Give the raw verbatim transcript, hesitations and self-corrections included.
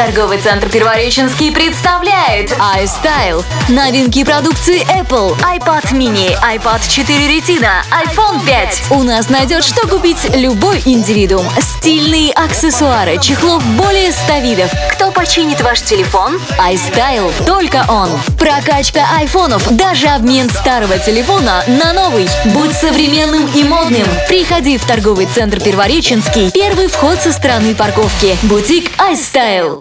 Торговый центр Первореченский представляет iStyle. Новинки продукции Apple. iPad mini, iPad четыре Retina, iPhone пять. У нас найдет, что купить любой индивидуум. Стильные аксессуары, чехлов более ста видов. Кто починит ваш телефон? iStyle. Только он. Прокачка айфонов, даже обмен старого телефона на новый. Будь современным и модным. Приходи в торговый центр Первореченский. Первый вход со стороны парковки. Бутик iStyle.